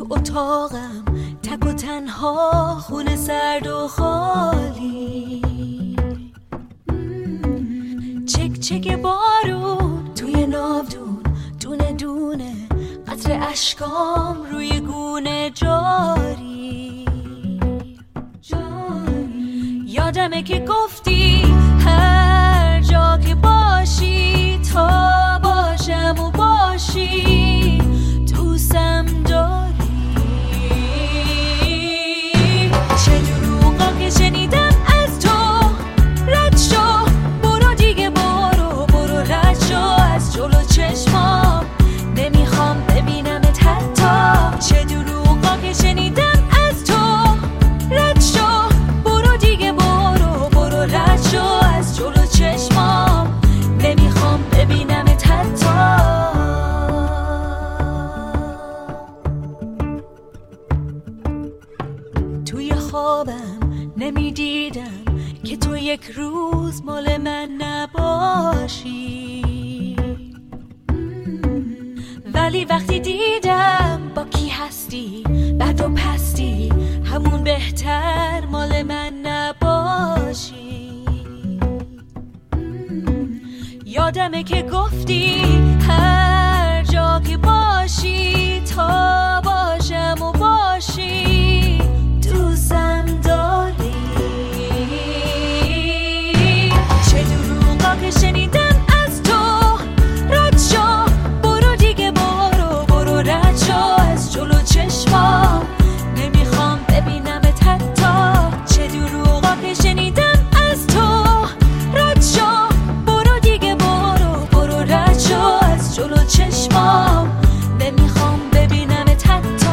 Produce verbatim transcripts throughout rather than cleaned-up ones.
اتاقم تک و تنها، خونه سرد و خالی، چک چک بارون توی ناودون، دونه دونه قطر اشکام روی گونه جاری جاری. یادمه که گفتی هر جا که باشی تا باشم و باشی دوستم داری. چه دروغا که شنیدم از تو، رد شو برو دیگه، برو برو رد شو از جلو چشمام، نمیخوام ببینمت حتی. چه دروغا که شنیدم از تو، رد شو برو دیگه، برو برو رد شو از جلو چشمام، نمیخوام ببینمت حتی. توی خوابم نمیدیدم که تو یک روز مال من نباشی، ولی وقتی دیدم با کی هستی، بد و پستی، همون بهتر مال من نباشی. یادمه که گفتی هر جا که باشی تا باشم و باشی دوستم داری. چه دروغا که شنیدم از تو، رد شو برو دیگه، برو برو رد شو از جلو چشمام، نمیخوام ببینمت حتی. چه دروغا که شنیدم از تو، رد شو برو دیگه، برو برو رد شو از جلو چشمام، نمیخوام ببینمت حتی.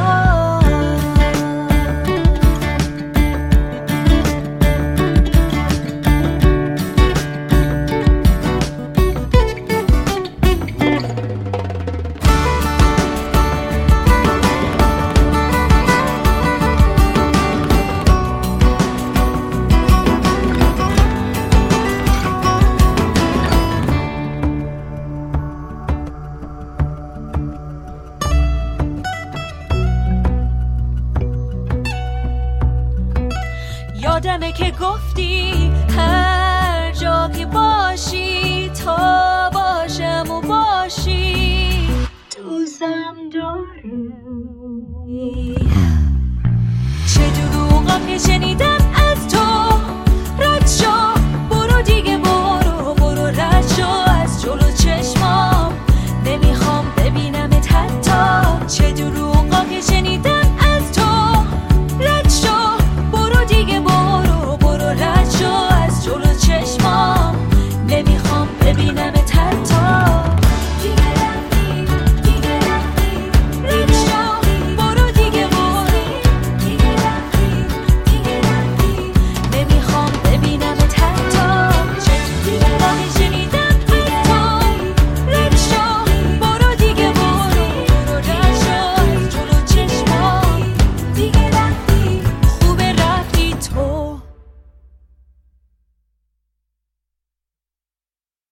یادمه که گفتی هر جا که باشی تا باشم و باشی دوستم داری. چه دروغا که شنیدم